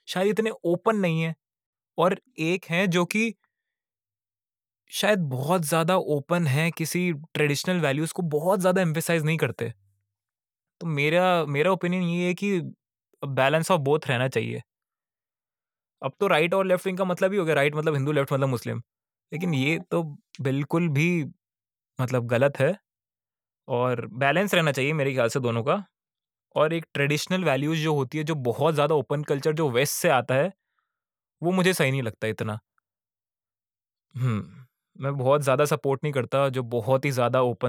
शायद इतने ओपन नहीं है, और एक हैं जो कि शायद बहुत ज़्यादा ओपन हैं, किसी ट्रेडिशनल वैल्यूज़ को बहुत ज़्यादा एम्फसाइज़ नहीं करते। तो मेरा मेरा ओपिनियन ये है कि बैलेंस ऑफ बोथ रहना चाहिए। अब तो राइट और लेफ्ट विंग का मतलब ही हो गया, राइट मतलब हिंदू, लेफ्ट मतलब मुस्लिम। लेकिन ये तो बिल्कुल भी मतलब गलत है, और बैलेंस रहना चाहिए मेरे ख्याल से दोनों का। और एक ट्रेडिशनल वैल्यूज़ जो होती है, जो बहुत ज़्यादा ओपन कल्चर जो वेस्ट से आता है, वो मुझे सही नहीं लगता इतना। मैं बहुत ज़्यादा सपोर्ट नहीं करता जो बहुत ही ज़्यादा ओपन